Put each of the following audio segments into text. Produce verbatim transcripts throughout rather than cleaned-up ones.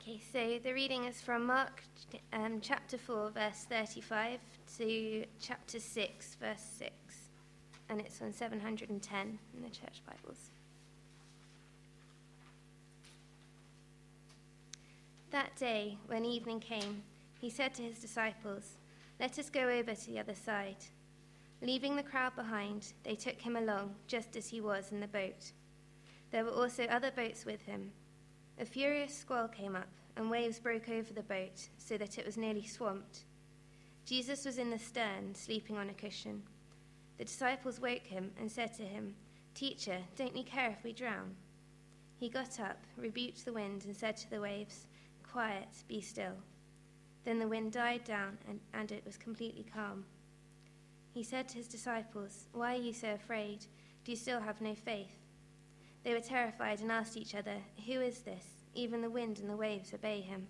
Okay, so the reading is from Mark um, chapter four, verse thirty-five to chapter six, verse six. And it's on seven hundred ten in the church Bibles. That day, when evening came, he said to his disciples, "Let us go over to the other side." Leaving the crowd behind, they took him along, just as he was in the boat. There were also other boats with him. A furious squall came up, and waves broke over the boat, so that it was nearly swamped. Jesus was in the stern, sleeping on a cushion. The disciples woke him and said to him, "Teacher, don't you care if we drown?" He got up, rebuked the wind, and said to the waves, "Quiet, be still." Then the wind died down, and, and it was completely calm. He said to his disciples, "Why are you so afraid? Do you still have no faith?" They were terrified and asked each other, "Who is this? Even the wind and the waves obey him."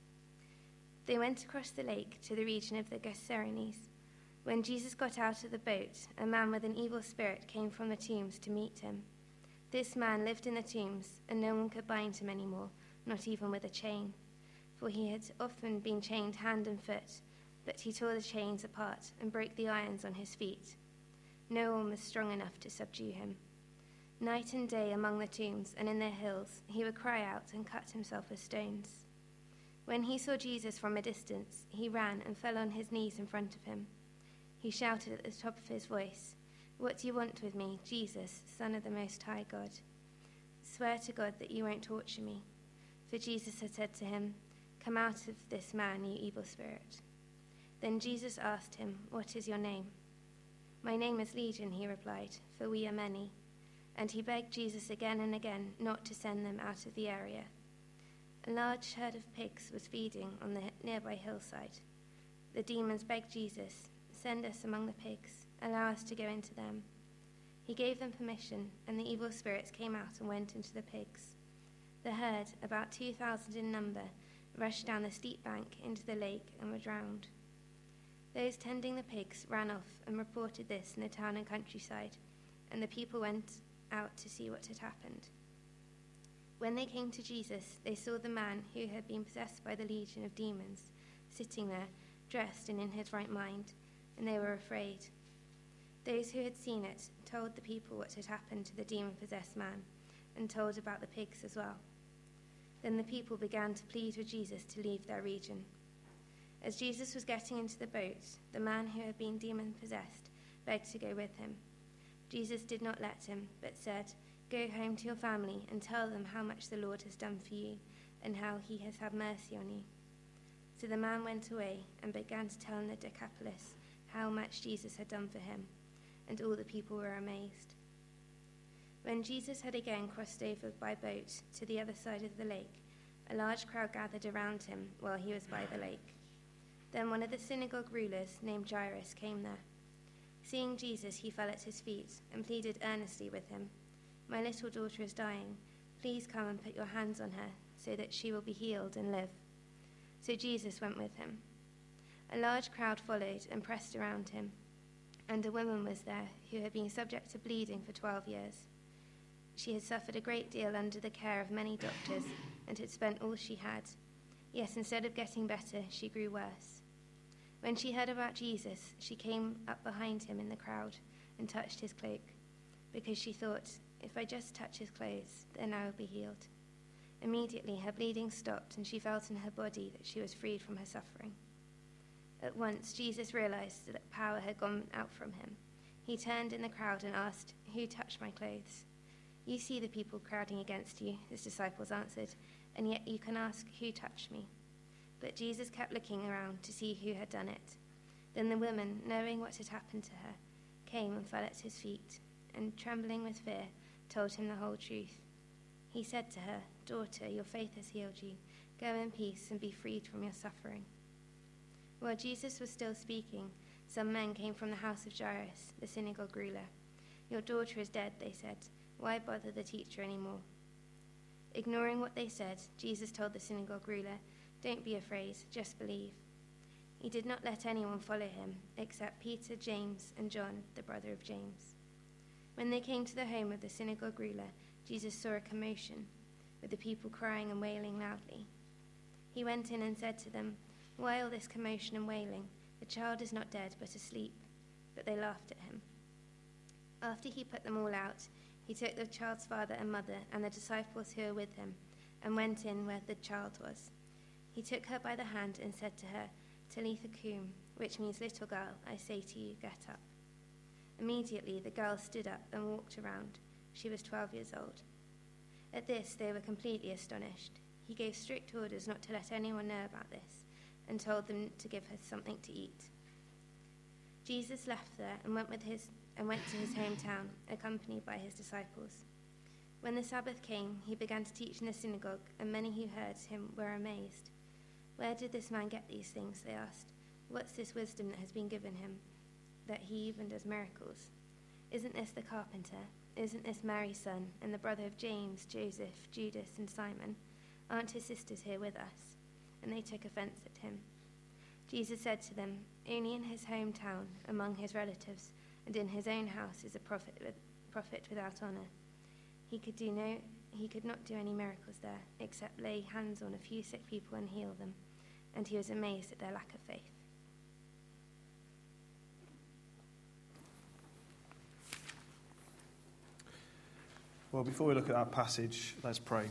They went across the lake to the region of the Gerasenes. When Jesus got out of the boat, a man with an evil spirit came from the tombs to meet him. This man lived in the tombs, and no one could bind him anymore, not even with a chain, for he had often been chained hand and foot, but he tore the chains apart and broke the irons on his feet. No one was strong enough to subdue him. Night and day among the tombs and in their hills, he would cry out and cut himself with stones. When he saw Jesus from a distance, he ran and fell on his knees in front of him. He shouted at the top of his voice, "What do you want with me, Jesus, Son of the Most High God? Swear to God that you won't torture me." For Jesus had said to him, "Come out of this man, you evil spirit." Then Jesus asked him, "What is your name?" "My name is Legion," he replied, "for we are many." And he begged Jesus again and again not to send them out of the area. A large herd of pigs was feeding on the nearby hillside. The demons begged Jesus, "Send us among the pigs, allow us to go into them." He gave them permission, and the evil spirits came out and went into the pigs. The herd, about two thousand in number, rushed down the steep bank into the lake and were drowned. Those tending the pigs ran off and reported this in the town and countryside, and the people went out to see what had happened. When they came to Jesus, they saw the man who had been possessed by the legion of demons sitting there, dressed and in his right mind, and they were afraid. Those who had seen it told the people what had happened to the demon-possessed man, and told about the pigs as well. Then the people began to plead with Jesus to leave their region. As Jesus was getting into the boat, the man who had been demon-possessed begged to go with him. Jesus did not let him, but said, "Go home to your family and tell them how much the Lord has done for you and how he has had mercy on you." So the man went away and began to tell in the Decapolis how much Jesus had done for him, and all the people were amazed. When Jesus had again crossed over by boat to the other side of the lake, a large crowd gathered around him while he was by the lake. Then one of the synagogue rulers named Jairus came there. Seeing Jesus, he fell at his feet and pleaded earnestly with him, "My little daughter is dying. Please come and put your hands on her so that she will be healed and live." So Jesus went with him. A large crowd followed and pressed around him, and a woman was there who had been subject to bleeding for twelve years. She had suffered a great deal under the care of many doctors and had spent all she had. Yet instead of getting better, she grew worse. When she heard about Jesus, she came up behind him in the crowd and touched his cloak, because she thought, "If I just touch his clothes, then I will be healed." Immediately her bleeding stopped, and she felt in her body that she was freed from her suffering. At once Jesus realized that power had gone out from him. He turned in the crowd and asked, "Who touched my clothes?" "You see the people crowding against you," his disciples answered, "and yet you can ask, 'Who touched me?'" But Jesus kept looking around to see who had done it. Then the woman, knowing what had happened to her, came and fell at his feet, and trembling with fear, told him the whole truth. He said to her, "Daughter, your faith has healed you. Go in peace and be freed from your suffering." While Jesus was still speaking, some men came from the house of Jairus, the synagogue ruler. "Your daughter is dead," they said. "Why bother the teacher anymore?" Ignoring what they said, Jesus told the synagogue ruler, "Don't be afraid, just believe." He did not let anyone follow him, except Peter, James, and John, the brother of James. When they came to the home of the synagogue ruler, Jesus saw a commotion, with the people crying and wailing loudly. He went in and said to them, "Why all this commotion and wailing? The child is not dead, but asleep." But they laughed at him. After he put them all out, he took the child's father and mother and the disciples who were with him, and went in where the child was. He took her by the hand and said to her, "Talitha cum," which means, "Little girl, I say to you, get up." Immediately the girl stood up and walked around. She was twelve years old. At this they were completely astonished. He gave strict orders not to let anyone know about this, and told them to give her something to eat. Jesus left there and went with his and went to his hometown, accompanied by his disciples. When the Sabbath came, he began to teach in the synagogue, and many who heard him were amazed. "Where did this man get these things?" they asked. "What's this wisdom that has been given him, that he even does miracles? Isn't this the carpenter? Isn't this Mary's son, and the brother of James, Joseph, Judas, and Simon? Aren't his sisters here with us?" And they took offense at him. Jesus said to them, "Only in his hometown, among his relatives, and in his own house is a prophet, with, prophet without honor. He could do no, he could not do any miracles there, except lay hands on a few sick people and heal them. And he was amazed at their lack of faith." Well, before we look at that passage, let's pray.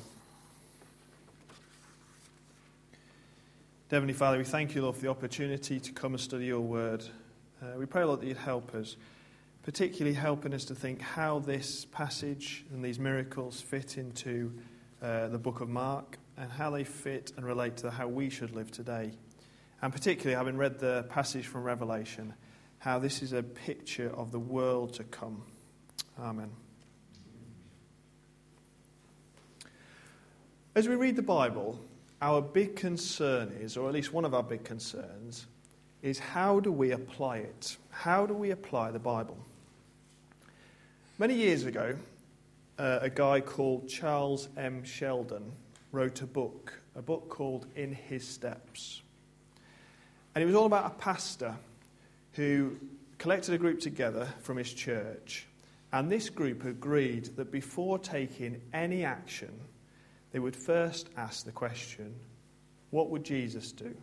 Heavenly Father, we thank you, Lord, for the opportunity to come and study your word. Uh, we pray, Lord, that you'd help us, particularly helping us to think how this passage and these miracles fit into uh, the book of Mark, and how they fit and relate to how we should live today. And particularly, having read the passage from Revelation, how this is a picture of the world to come. Amen. As we read the Bible, our big concern is, or at least one of our big concerns, is how do we apply it? How do we apply the Bible? Many years ago, uh, a guy called Charles M. Sheldon wrote a book, a book called In His Steps. And it was all about a pastor who collected a group together from his church. And this group agreed that before taking any action, they would first ask the question, what would Jesus do?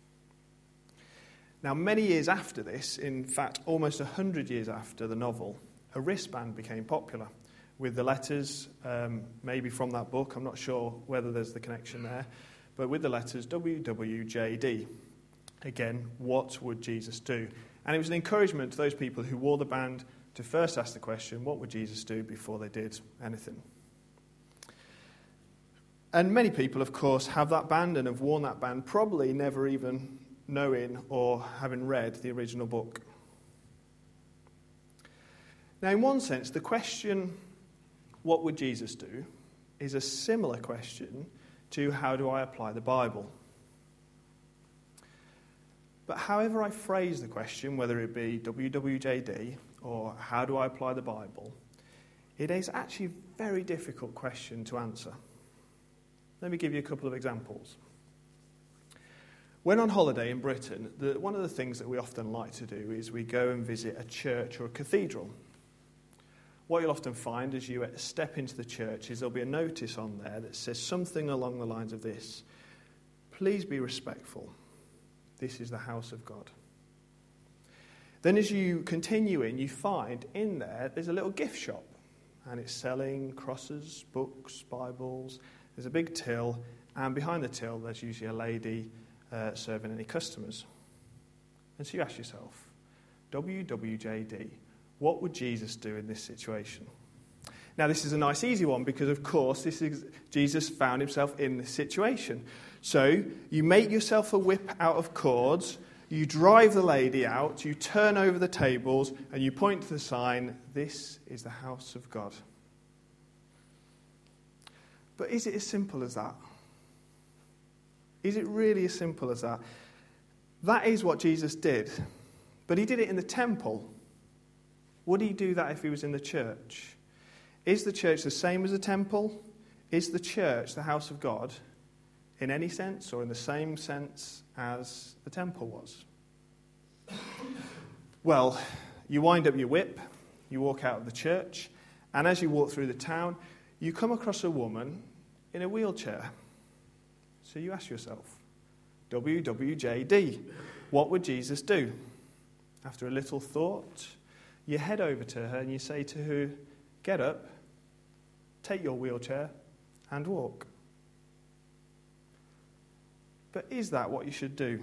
Now, many years after this, in fact, almost one hundred years after the novel, a wristband became popular with the letters, um, maybe from that book, I'm not sure whether there's the connection there, but with the letters W W J D. Again, what would Jesus do? And it was an encouragement to those people who wore the band to first ask the question, what would Jesus do, before they did anything? And many people, of course, have that band and have worn that band, probably never even knowing or having read the original book. Now, in one sense, the question, what would Jesus do, is a similar question to how do I apply the Bible? But however I phrase the question, whether it be W W J D or how do I apply the Bible, it is actually a very difficult question to answer. Let me give you a couple of examples. When on holiday in Britain, the, one of the things that we often like to do is we go and visit a church or a cathedral. What you'll often find as you step into the church is there'll be a notice on there that says something along the lines of this: please be respectful. This is the house of God. Then as you continue in, you find in there there's a little gift shop, and it's selling crosses, books, Bibles. There's a big till, and behind the till there's usually a lady uh, serving any customers. And so you ask yourself, W W J D, what would Jesus do in this situation? Now, this is a nice easy one because, of course, this is Jesus found himself in this situation. So you make yourself a whip out of cords, you drive the lady out, you turn over the tables, and you point to the sign, this is the house of God. But is it as simple as that? Is it really as simple as that? That is what Jesus did. But he did it in the temple. Would he do that if he was in the church? Is the church the same as the temple? Is the church the house of God in any sense, or in the same sense as the temple was? Well, you wind up your whip, you walk out of the church, and as you walk through the town, you come across a woman in a wheelchair. So you ask yourself, W W J D. What would Jesus do? After a little thought, you head over to her and you say to her, get up, take your wheelchair and walk. But is that what you should do?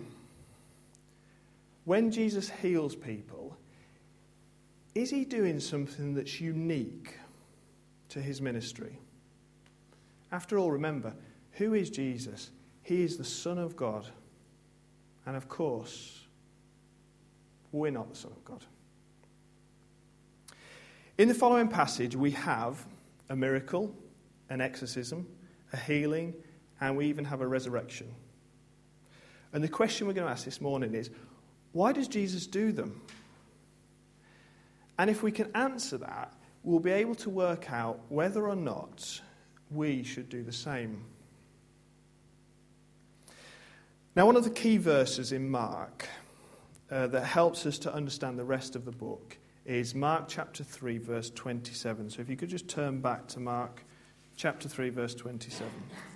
When Jesus heals people, is he doing something that's unique to his ministry? After all, remember, who is Jesus? He is the Son of God. And of course, we're not the Son of God. In the following passage, we have a miracle, an exorcism, a healing, and we even have a resurrection. And the question we're going to ask this morning is, why does Jesus do them? And if we can answer that, we'll be able to work out whether or not we should do the same. Now, one of the key verses in Mark uh, that helps us to understand the rest of the book is Mark chapter three, verse twenty-seven. So if you could just turn back to Mark chapter three, verse twenty-seven.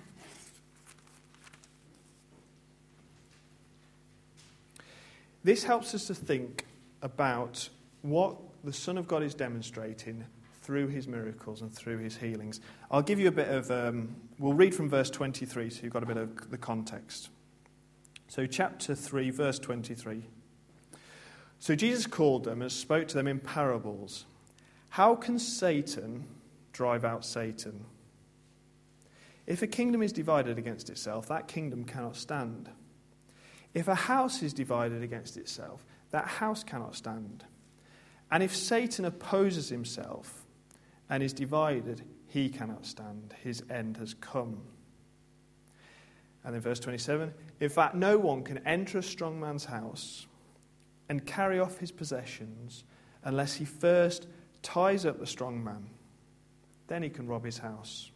This helps us to think about what the Son of God is demonstrating through his miracles and through his healings. I'll give you a bit of, um, we'll read from verse twenty-three so you've got a bit of the context. So chapter three, verse twenty-three. So Jesus called them and spoke to them in parables. How can Satan drive out Satan? If a kingdom is divided against itself, that kingdom cannot stand. If a house is divided against itself, that house cannot stand. And if Satan opposes himself and is divided, he cannot stand. His end has come. And then verse twenty-seven, in fact, no one can enter a strong man's house and carry off his possessions unless he first ties up the strong man. Then he can rob his house.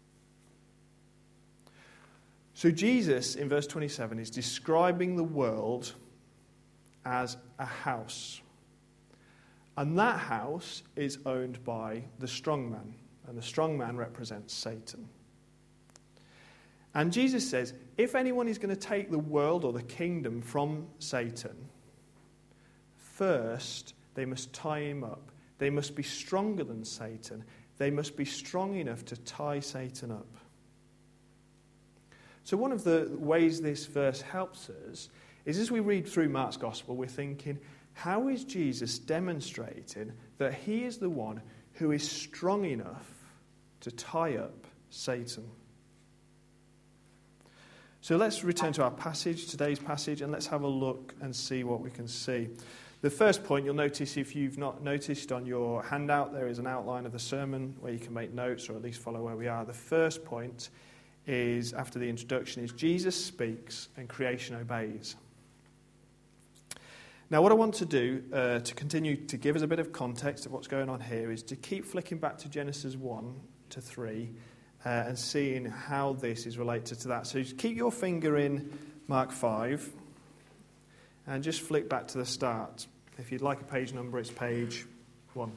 So Jesus, in verse twenty-seven, is describing the world as a house. And that house is owned by the strong man. And the strong man represents Satan. And Jesus says, if anyone is going to take the world or the kingdom from Satan, first they must tie him up. They must be stronger than Satan. They must be strong enough to tie Satan up. So one of the ways this verse helps us is as we read through Mark's Gospel, we're thinking, how is Jesus demonstrating that he is the one who is strong enough to tie up Satan? So let's return to our passage, today's passage, and let's have a look and see what we can see. The first point, you'll notice, if you've not noticed on your handout, there is an outline of the sermon where you can make notes or at least follow where we are. The first point is, after the introduction, is Jesus speaks and creation obeys. Now, what I want to do uh, to continue to give us a bit of context of what's going on here is to keep flicking back to Genesis one to three uh, and seeing how this is related to that. So just keep your finger in Mark five and just flick back to the start. If you'd like a page number, it's page one.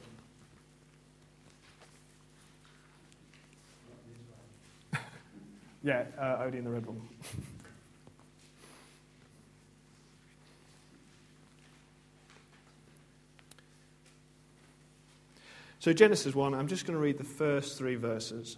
yeah, uh, only in the red one. So Genesis one, I'm just going to read the first three verses.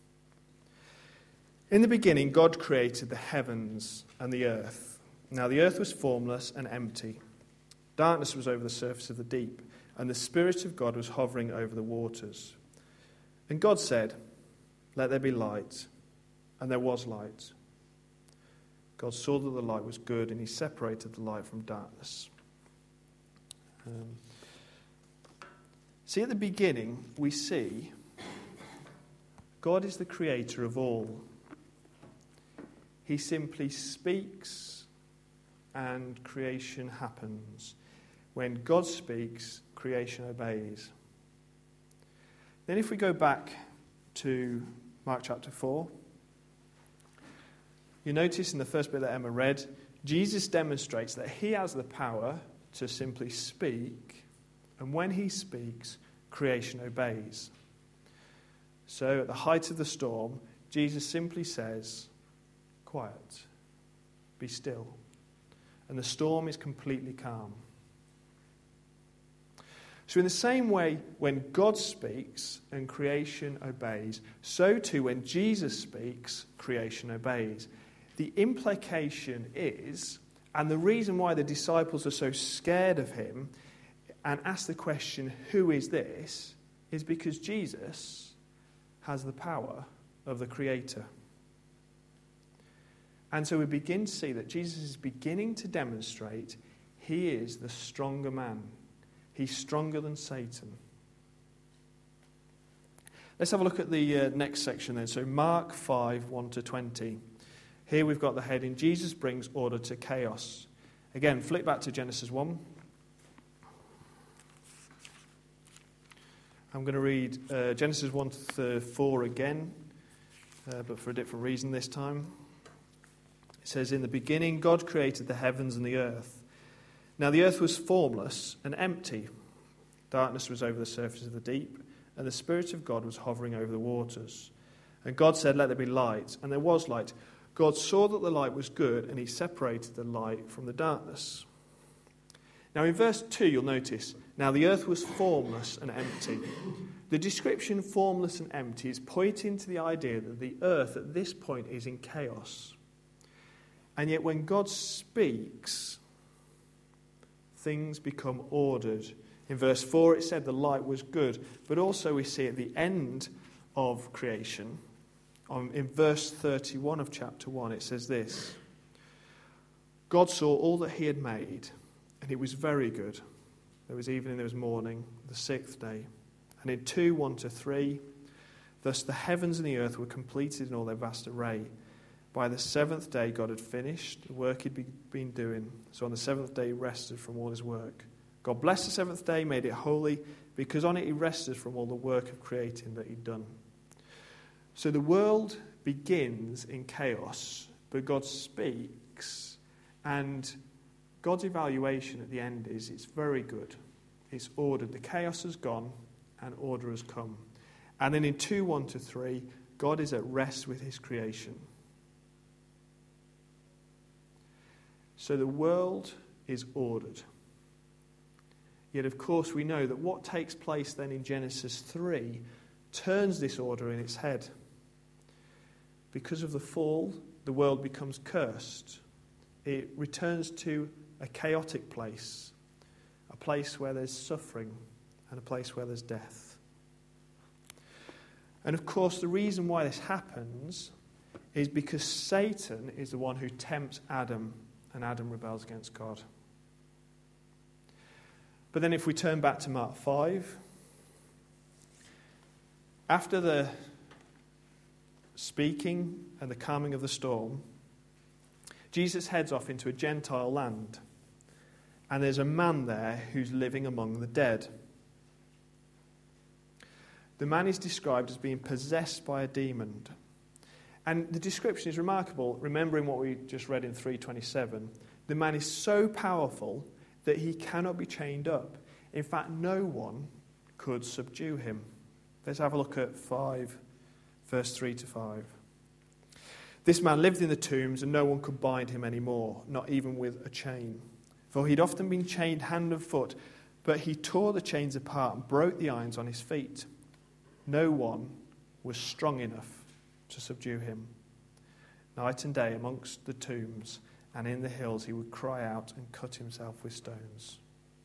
In the beginning, God created the heavens and the earth. Now the earth was formless and empty. Darkness was over the surface of the deep, and the Spirit of God was hovering over the waters. And God said, let there be light, and there was light. God saw that the light was good, and he separated the light from darkness. Um, See, at the beginning, we see God is the creator of all. He simply speaks and creation happens. When God speaks, creation obeys. Then if we go back to Mark chapter four, you notice in the first bit that Emma read, Jesus demonstrates that he has the power to simply speak. And when he speaks, creation obeys. So at the height of the storm, Jesus simply says, quiet. be still. And the storm is completely calm. So in the same way, when God speaks and creation obeys, so too when Jesus speaks, creation obeys. The implication is, and the reason why the disciples are so scared of him and ask the question, who is this, is because Jesus has the power of the Creator. And so we begin to see that Jesus is beginning to demonstrate he is the stronger man. He's stronger than Satan. Let's have a look at the uh, next section then. So Mark five, one to twenty. Here we've got the heading, Jesus brings order to chaos. Again, flip back to Genesis one. I'm going to read uh, Genesis one to four again, uh, but for a different reason this time. It says, in the beginning, God created the heavens and the earth. Now the earth was formless and empty. Darkness was over the surface of the deep, and the Spirit of God was hovering over the waters. And God said, let there be light, and there was light. God saw that the light was good, and he separated the light from the darkness. Now in verse two, you'll notice, now the earth was formless and empty. The description formless and empty is pointing to the idea that the earth at this point is in chaos. And yet when God speaks, things become ordered. In verse four it said the light was good, but also we see at the end of creation, um, in verse thirty-one of chapter one, it says this, God saw all that he had made, and it was very good. There was evening, there was morning, the sixth day. And in two, one to three, thus the heavens and the earth were completed in all their vast array. By the seventh day God had finished the work he'd been doing. So on the seventh day he rested from all his work. God blessed the seventh day, made it holy, because on it he rested from all the work of creating that he'd done. So the world begins in chaos, but God speaks, and God's evaluation at the end is it's very good. It's ordered. The chaos has gone and order has come. And then in two, one to three, God is at rest with his creation. So the world is ordered. Yet, of course, we know that what takes place then in Genesis three turns this order in its head. Because of the fall, the world becomes cursed. It returns to a chaotic place, a place where there's suffering and a place where there's death. And, of course, the reason why this happens is because Satan is the one who tempts Adam, and Adam rebels against God. But then if we turn back to Mark five, after the speaking and the calming of the storm, Jesus heads off into a Gentile land, and there's a man there who's living among the dead. The man is described as being possessed by a demon. And the description is remarkable, remembering what we just read in three twenty-seven. The man is so powerful that he cannot be chained up. In fact, no one could subdue him. Let's have a look at five, verse three to five. This man lived in the tombs, and no one could bind him anymore, not even with a chain. For he'd often been chained hand and foot, but he tore the chains apart and broke the irons on his feet. No one was strong enough to subdue him. Night and day amongst the tombs and in the hills he would cry out and cut himself with stones.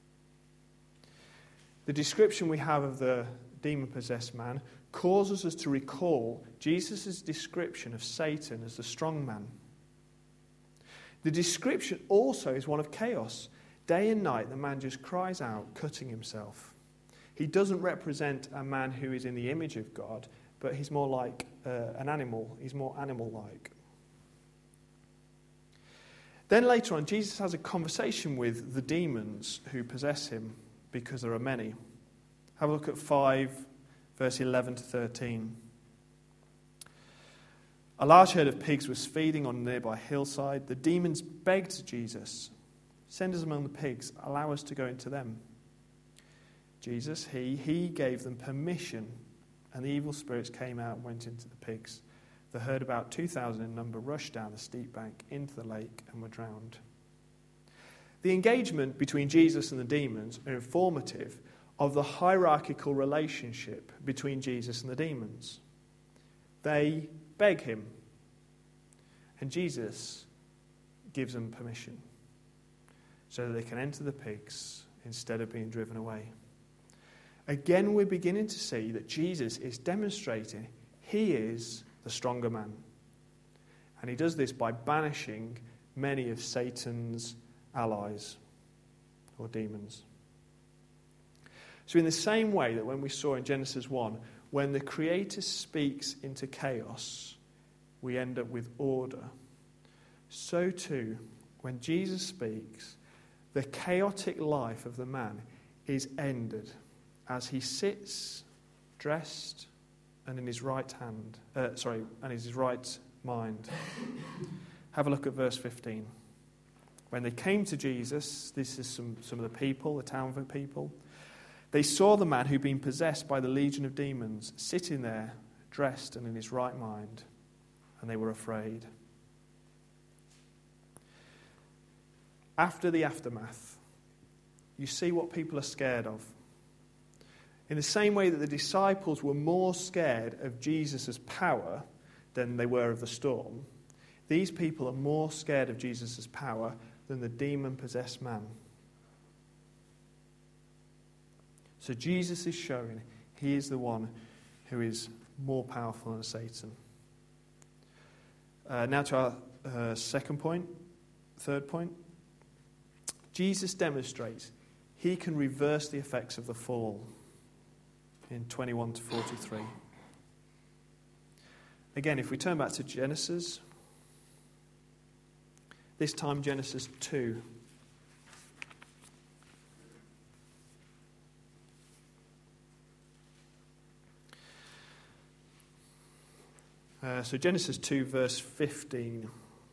The description we have of the demon-possessed man causes us to recall Jesus' description of Satan as the strong man. The description also is one of chaos. Day and night the man just cries out, cutting himself. He doesn't represent a man who is in the image of God, but he's more like uh, an animal. He's more animal-like. Then later on, Jesus has a conversation with the demons who possess him, because there are many. Have a look at five, verse eleven to thirteen. A large herd of pigs was feeding on a nearby hillside. The demons begged Jesus, "Send us among the pigs, allow us to go into them." Jesus, he, he gave them permission, and the evil spirits came out and went into the pigs. The herd, about two thousand in number, rushed down the steep bank into the lake and were drowned. The engagement between Jesus and the demons are informative of the hierarchical relationship between Jesus and the demons. They beg him, and Jesus gives them permission so that they can enter the pigs instead of being driven away. Again, we're beginning to see that Jesus is demonstrating he is the stronger man. And he does this by banishing many of Satan's allies or demons. So in the same way that when we saw in Genesis one, when the Creator speaks into chaos, we end up with order. So too, when Jesus speaks, the chaotic life of the man is ended as he sits dressed and in his right hand, uh, sorry, and in his right mind. Have a look at verse fifteen. When they came to Jesus, this is some, some of the people, the town people, they saw the man who'd been possessed by the legion of demons sitting there, dressed and in his right mind, and they were afraid. After the aftermath, you see what people are scared of. In the same way that the disciples were more scared of Jesus' power than they were of the storm, these people are more scared of Jesus' power than the demon-possessed man. So Jesus is showing he is the one who is more powerful than Satan. Uh, now to our uh, second point, third point. Jesus demonstrates he can reverse the effects of the fall in twenty-one to forty-three. Again, if we turn back to Genesis, this time Genesis two. Uh, so Genesis two, verse fifteen.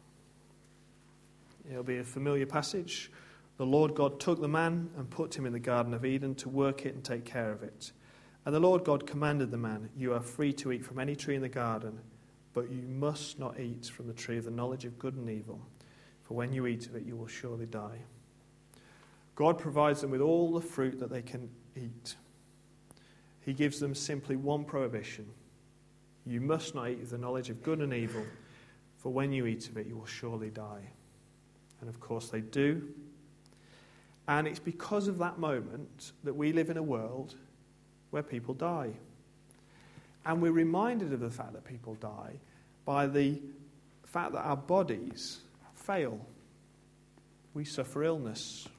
It'll be a familiar passage. The Lord God took the man and put him in the Garden of Eden to work it and take care of it. And the Lord God commanded the man, you are free to eat from any tree in the garden, but you must not eat from the tree of the knowledge of good and evil, for when you eat of it, you will surely die. God provides them with all the fruit that they can eat. He gives them simply one prohibition. You must not eat of the knowledge of good and evil, for when you eat of it, you will surely die. And of course they do. And it's because of that moment that we live in a world where people die. And we're reminded of the fact that people die by the fact that our bodies fail. We suffer illness.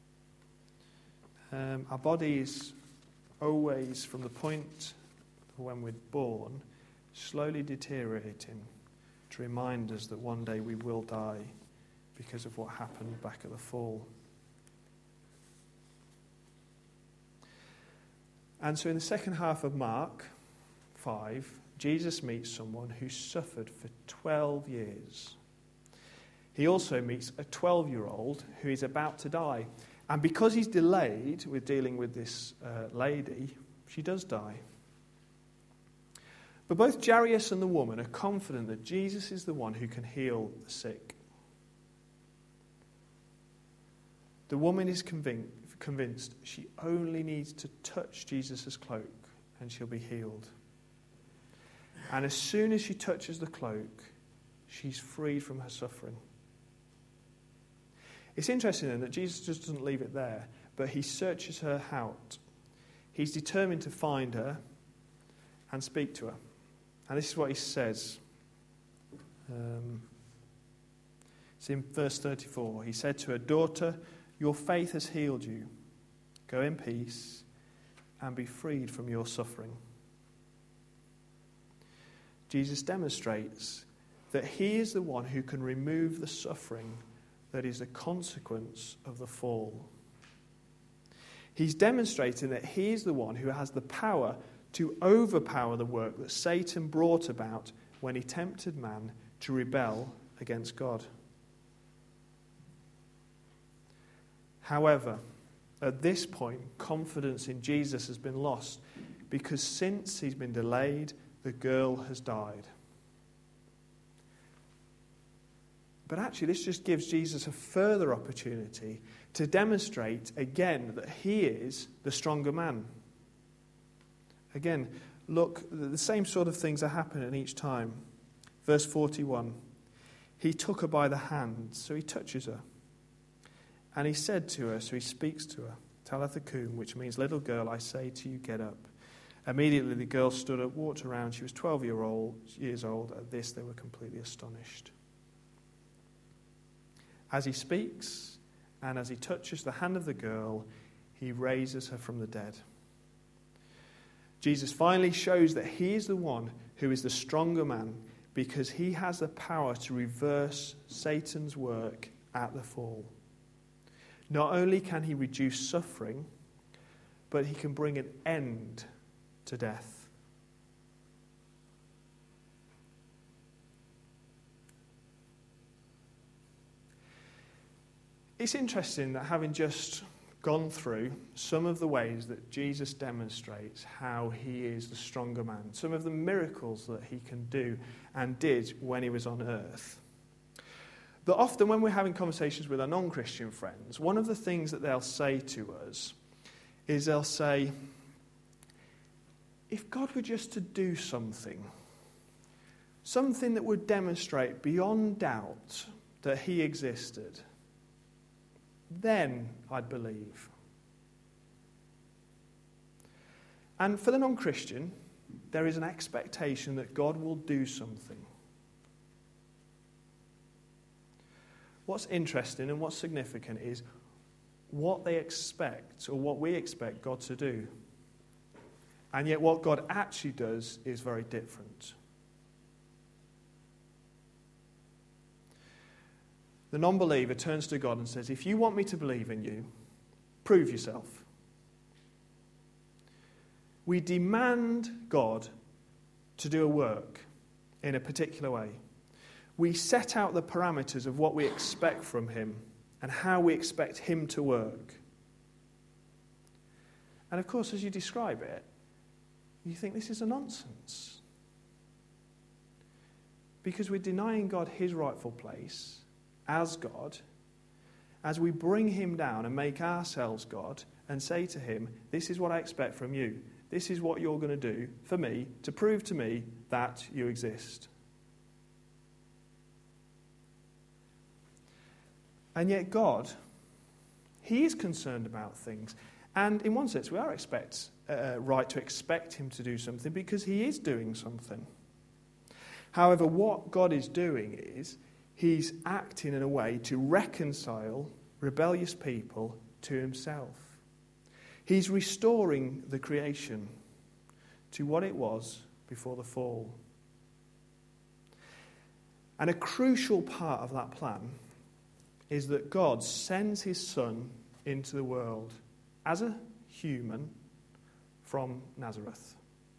Um, our bodies always, from the point of when we're born, slowly deteriorating to remind us that one day we will die because of what happened back at the fall. And so in the second half of Mark five, Jesus meets someone who suffered for twelve years. He also meets a twelve-year-old who is about to die. And because he's delayed with dealing with this uh, lady, she does die. But both Jairus and the woman are confident that Jesus is the one who can heal the sick. The woman is convinced convinced she only needs to touch Jesus' cloak and she'll be healed. And as soon as she touches the cloak, she's freed from her suffering. It's interesting then that Jesus just doesn't leave it there, but he searches her out. He's determined to find her and speak to her. And this is what he says. Um, it's in verse thirty-four. He said to her, daughter, your faith has healed you. Go in peace and be freed from your suffering. Jesus demonstrates that he is the one who can remove the suffering that is a consequence of the fall. He's demonstrating that he is the one who has the power to overpower the work that Satan brought about when he tempted man to rebel against God. However, at this point, confidence in Jesus has been lost because since he's been delayed, the girl has died. But actually, this just gives Jesus a further opportunity to demonstrate again that he is the stronger man. Again, look, the same sort of things are happening each time. Verse forty-one, he took her by the hand, so he touches her. And he said to her, so he speaks to her, Talitha Kum, which means, little girl, I say to you, get up. Immediately the girl stood up, walked around. She was twelve year old, years old. At this, they were completely astonished. As he speaks, and as he touches the hand of the girl, he raises her from the dead. Jesus finally shows that he is the one who is the stronger man, because he has the power to reverse Satan's work at the fall. Not only can he reduce suffering, but he can bring an end to death. It's interesting that, having just gone through some of the ways that Jesus demonstrates how he is the stronger man, some of the miracles that he can do and did when he was on earth, that often when we're having conversations with our non-Christian friends, one of the things that they'll say to us is they'll say, if God were just to do something, something that would demonstrate beyond doubt that he existed, then I'd believe. And for the non-Christian, there is an expectation that God will do something. What's interesting and what's significant is what they expect, or what we expect God to do. And yet what God actually does is very different. The non-believer turns to God and says, if you want me to believe in you, prove yourself. We demand God to do a work in a particular way. We set out the parameters of what we expect from him and how we expect him to work. And of course, as you describe it, you think this is a nonsense. Because we're denying God his rightful place as God, as we bring him down and make ourselves God and say to him, this is what I expect from you. This is what you're going to do for me to prove to me that you exist. And yet God, he is concerned about things. And in one sense, we are expect, uh, right to expect him to do something because he is doing something. However, what God is doing is he's acting in a way to reconcile rebellious people to himself. He's restoring the creation to what it was before the fall. And a crucial part of that plan is that God sends his Son into the world as a human from Nazareth.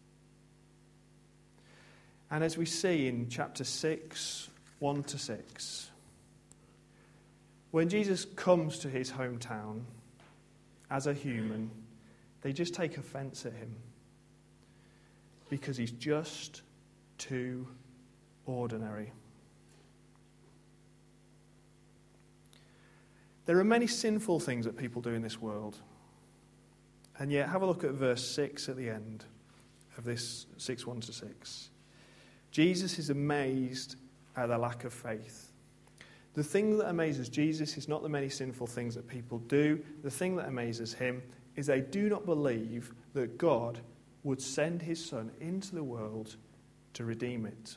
And as we see in chapter six, one to six, when Jesus comes to his hometown as a human, they just take offense at him because he's just too ordinary. There are many sinful things that people do in this world. And yet, have a look at verse six at the end of this six, one to six. Jesus is amazed at their lack of faith. The thing that amazes Jesus is not the many sinful things that people do. The thing that amazes him is they do not believe that God would send his Son into the world to redeem it.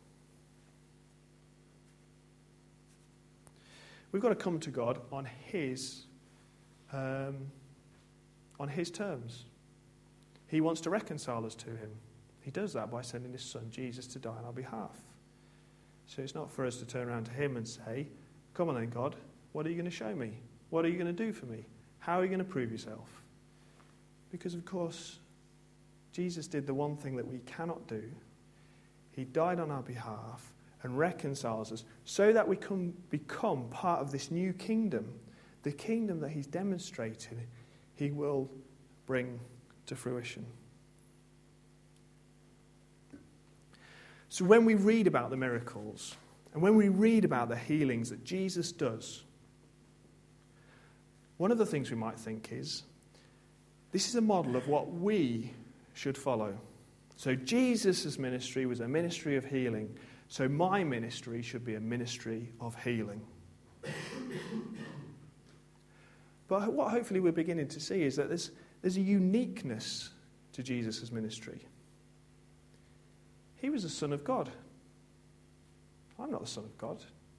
We've got to come to God on his, um, on his terms. He wants to reconcile us to him. He does that by sending his Son, Jesus, to die on our behalf. So it's not for us to turn around to him and say, come on then, God, what are you going to show me? What are you going to do for me? How are you going to prove yourself? Because, of course, Jesus did the one thing that we cannot do. He died on our behalf and reconciles us so that we can become part of this new kingdom, the kingdom that he's demonstrated he will bring to fruition. So when we read about the miracles, And when we read about the healings that Jesus does, one of the things we might think is, this is a model of what we should follow. So Jesus' ministry was a ministry of healing. So my ministry should be a ministry of healing. But what hopefully we're beginning to see is that there's, there's a uniqueness to Jesus' ministry. He was the Son of God. I'm not the Son of God.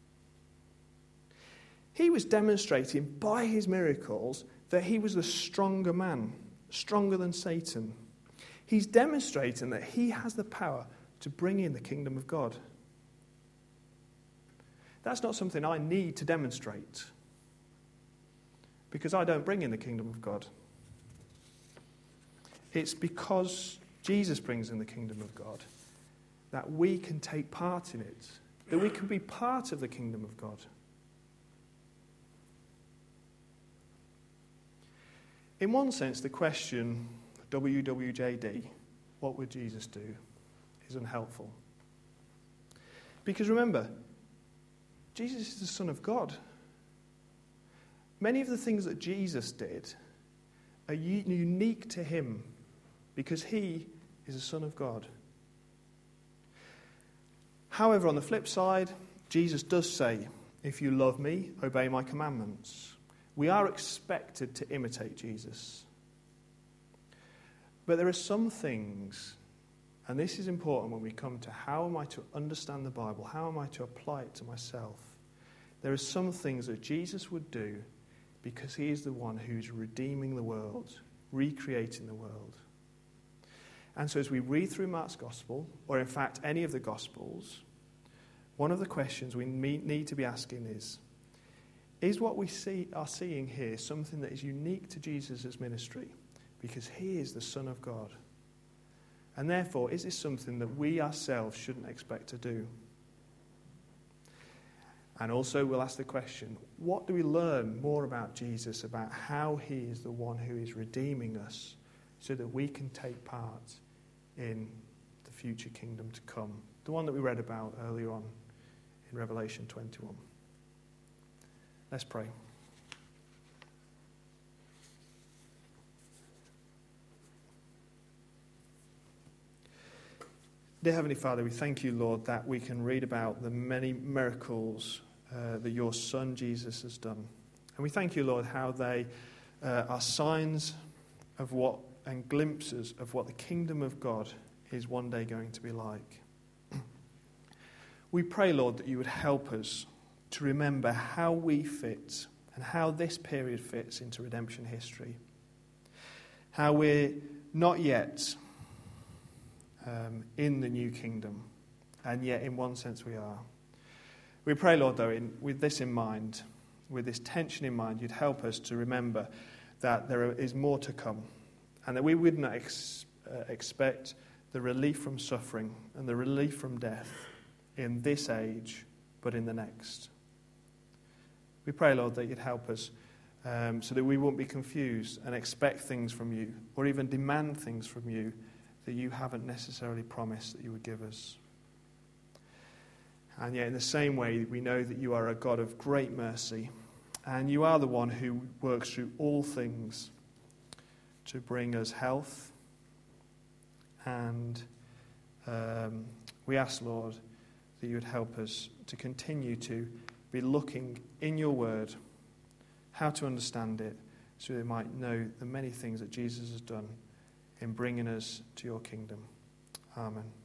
He was demonstrating by his miracles that he was the stronger man, stronger than Satan. He's demonstrating that he has the power to bring in the kingdom of God. That's not something I need to demonstrate, because I don't bring in the kingdom of God. It's because Jesus brings in the kingdom of God that we can take part in it, that we can be part of the kingdom of God. In one sense, the question, W W J D, what would Jesus do, is unhelpful. Because remember, Jesus is the Son of God. Many of the things that Jesus did are u- unique to him because he is the Son of God. However, on the flip side, Jesus does say, if you love me, obey my commandments. We are expected to imitate Jesus. But there are some things, and this is important when we come to how am I to understand the Bible, how am I to apply it to myself. There are some things that Jesus would do because he is the one who's redeeming the world, recreating the world. And so as we read through Mark's Gospel, or in fact any of the Gospels, one of the questions we need to be asking is, is what we see, are seeing here something that is unique to Jesus' ministry? Because he is the Son of God. And therefore, is this something that we ourselves shouldn't expect to do? And also we'll ask the question, what do we learn more about Jesus, about how he is the one who is redeeming us so that we can take part in the future kingdom to come? The one that we read about earlier on in Revelation twenty-one. Let's pray. Dear Heavenly Father, we thank you, Lord, that we can read about the many miracles uh, that your Son Jesus has done. And we thank you, Lord, how they uh, are signs of what and glimpses of what the kingdom of God is one day going to be like. We pray, Lord, that you would help us to remember how we fit and how this period fits into redemption history. How we're not yet um, in the new kingdom, and yet in one sense we are. We pray, Lord, though, in, with this in mind, with this tension in mind, you'd help us to remember that there is more to come, and that we would not ex- uh, expect the relief from suffering and the relief from death in this age, but in the next. We pray, Lord, that you'd help us um, so that we won't be confused and expect things from you, or even demand things from you that you haven't necessarily promised that you would give us. And yet in the same way, we know that you are a God of great mercy, and you are the one who works through all things to bring us health. And um, we ask, Lord, that you would help us to continue to be looking in your word, how to understand it, so we might know the many things that Jesus has done in bringing us to your kingdom. Amen.